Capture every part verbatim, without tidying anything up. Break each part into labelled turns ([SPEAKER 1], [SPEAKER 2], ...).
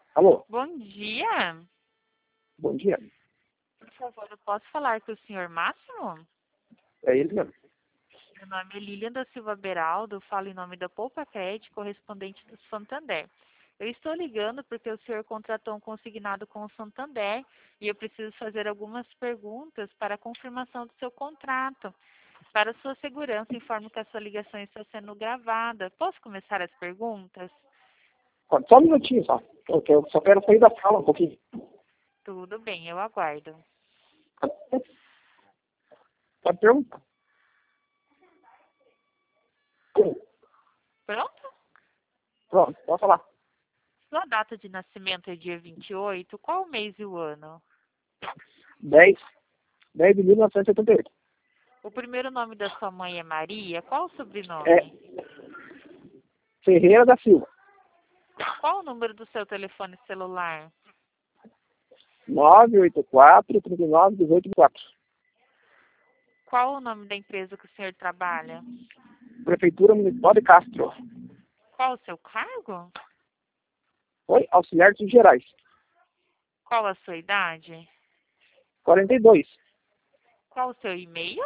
[SPEAKER 1] Alô,
[SPEAKER 2] Bom dia.
[SPEAKER 1] bom dia.
[SPEAKER 2] Por favor, eu posso falar com o senhor Máximo?
[SPEAKER 1] É ele mesmo.
[SPEAKER 2] Meu nome é Lilian da Silva Beraldo, falo em nome da Poupa Cred, correspondente do Santander. Eu estou ligando porque o senhor contratou um consignado com o Santander e eu preciso fazer algumas perguntas para a confirmação do seu contrato. Para sua segurança, informo que a sua ligação está sendo gravada. Posso começar as perguntas?
[SPEAKER 1] Pode- Só um minutinho só. Eu, eu só quero sair da sala um pouquinho.
[SPEAKER 2] Tudo bem, eu aguardo.
[SPEAKER 1] Pode perguntar.
[SPEAKER 2] Pronto?
[SPEAKER 1] Pronto, pode falar.
[SPEAKER 2] Sua data de nascimento é dia vinte e oito. Qual o mês e o ano?
[SPEAKER 1] dez, dez de mil novecentos e setenta e oito.
[SPEAKER 2] O primeiro nome da sua mãe é Maria. Qual o sobrenome?
[SPEAKER 1] É Ferreira da Silva.
[SPEAKER 2] Qual o número do seu telefone celular?
[SPEAKER 1] nove oito quatro, três nove, um oito quatro.
[SPEAKER 2] Qual o nome da empresa que o senhor trabalha?
[SPEAKER 1] Prefeitura Municipal de Castro.
[SPEAKER 2] Qual o seu cargo?
[SPEAKER 1] Oi, auxiliar de gerais.
[SPEAKER 2] Qual a sua idade?
[SPEAKER 1] quarenta e dois.
[SPEAKER 2] Qual o seu e-mail?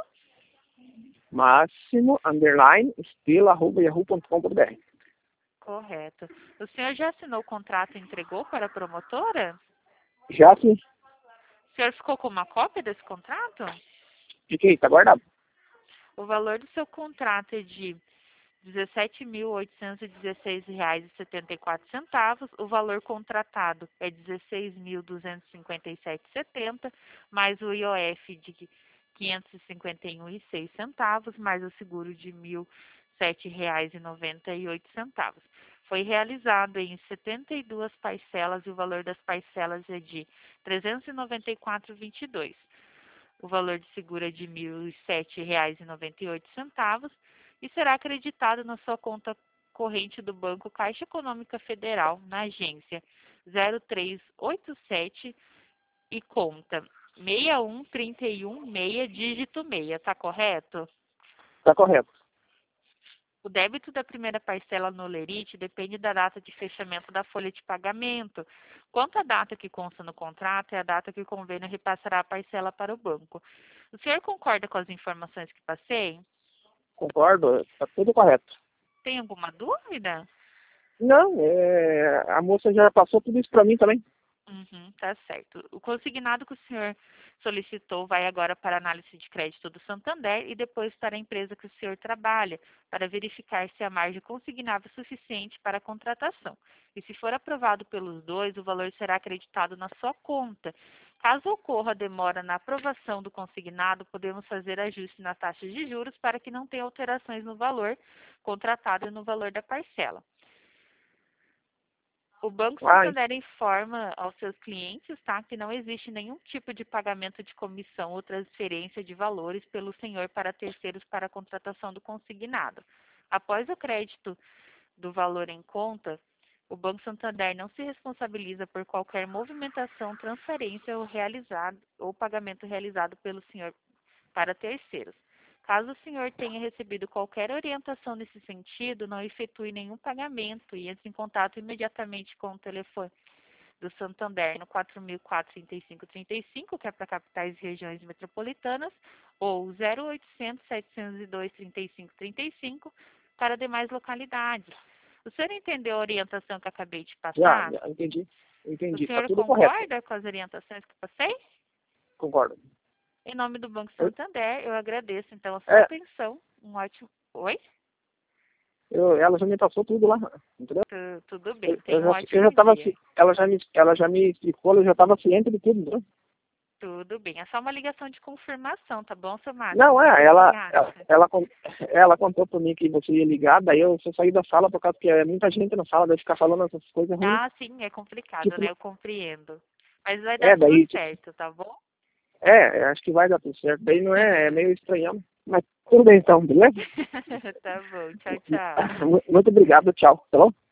[SPEAKER 1] Máximo, underline, estilo, arroba, yahoo ponto com ponto br.
[SPEAKER 2] Correto. O senhor já assinou o contrato e entregou para a promotora?
[SPEAKER 1] Já sim.
[SPEAKER 2] O senhor ficou com uma cópia desse contrato?
[SPEAKER 1] Fiquei, tá guardado.
[SPEAKER 2] O valor do seu contrato é de dezessete mil oitocentos e dezesseis reais e setenta e quatro centavos. O valor contratado é dezesseis mil duzentos e cinquenta e sete reais e setenta centavos, mais o I O F de quinhentos e cinquenta e um reais e seis centavos, mais o seguro de mil e sete reais e noventa e oito centavos. Foi realizado em setenta e duas parcelas e o valor das parcelas é de trezentos e noventa e quatro reais e vinte e dois centavos. O valor de seguro é de mil e sete reais e noventa e oito centavos e será acreditado na sua conta corrente do Banco Caixa Econômica Federal, na agência zero três oito sete e conta seis um três um seis, dígito seis, tá correto?
[SPEAKER 1] Tá correto.
[SPEAKER 2] O débito da primeira parcela no Lerite depende da data de fechamento da folha de pagamento. Quanto à data que consta no contrato, é a data que o convênio repassará a parcela para o banco. O senhor concorda com as informações que passei?
[SPEAKER 1] Concordo, tá tudo correto.
[SPEAKER 2] Tem alguma dúvida?
[SPEAKER 1] Não, é, a moça já passou tudo isso pra mim também.
[SPEAKER 2] Uhum, tá certo. O consignado que o senhor solicitou vai agora para a análise de crédito do Santander e depois para a empresa que o senhor trabalha, para verificar se a margem consignável é suficiente para a contratação. E se for aprovado pelos dois, o valor será acreditado na sua conta. Caso ocorra demora na aprovação do consignado, podemos fazer ajuste na taxa de juros para que não tenha alterações no valor contratado e no valor da parcela. O Banco
[SPEAKER 1] Ah,
[SPEAKER 2] Santander informa aos seus clientes, tá, que não existe nenhum tipo de pagamento de comissão ou transferência de valores pelo senhor para terceiros para a contratação do consignado. Após o crédito do valor em conta, o Banco Santander não se responsabiliza por qualquer movimentação, transferência ou realizado ou pagamento realizado pelo senhor para terceiros. Caso o senhor tenha recebido qualquer orientação nesse sentido, não efetue nenhum pagamento e entre em contato imediatamente com o telefone do Santander no quatro mil quatrocentos e trinta e cinco trinta e cinco, que é para capitais e regiões metropolitanas, ou zero oitocentos, setecentos e dois, trinta e cinco trinta e cinco para demais localidades. O senhor entendeu a orientação que acabei de
[SPEAKER 1] já,
[SPEAKER 2] passar?
[SPEAKER 1] já entendi.
[SPEAKER 2] O
[SPEAKER 1] Entendi. Tá
[SPEAKER 2] senhor
[SPEAKER 1] tudo correto.
[SPEAKER 2] concorda com as orientações que passei?
[SPEAKER 1] Concordo.
[SPEAKER 2] Em nome do Banco
[SPEAKER 1] Eu,
[SPEAKER 2] Santander, eu agradeço então a sua
[SPEAKER 1] é,
[SPEAKER 2] atenção. Um ótimo. Oi?
[SPEAKER 1] eu, ela já me passou tudo lá, entendeu?
[SPEAKER 2] Tu- Tudo
[SPEAKER 1] Eu,
[SPEAKER 2] bem,
[SPEAKER 1] eu
[SPEAKER 2] tenha um
[SPEAKER 1] já, eu já
[SPEAKER 2] ótimo
[SPEAKER 1] tava,
[SPEAKER 2] dia.
[SPEAKER 1] ci- ela já me, ela já me explicou, eu já tava ciente de tudo, né?
[SPEAKER 2] Tudo bem. É só uma ligação de confirmação, tá bom, seu Máximo?
[SPEAKER 1] Não,
[SPEAKER 2] Muito
[SPEAKER 1] é, ela, ela,
[SPEAKER 2] obrigada.
[SPEAKER 1] ela, con- ela contou pra mim que você ia ligar, daí eu só saí da sala por causa que é muita gente na sala, daí ficar falando essas coisas ruins.
[SPEAKER 2] Ah, sim, é complicado, né?
[SPEAKER 1] Tipo,
[SPEAKER 2] Eu compreendo. Mas vai dar
[SPEAKER 1] é,
[SPEAKER 2] tudo
[SPEAKER 1] daí, tipo,
[SPEAKER 2] certo, tá bom?
[SPEAKER 1] é, acho que vai dar tudo certo. Daí não é, é meio estranhão. Mas tudo bem então, beleza?
[SPEAKER 2] Tá bom. Tchau, tchau.
[SPEAKER 1] Muito obrigado, tchau, tá bom?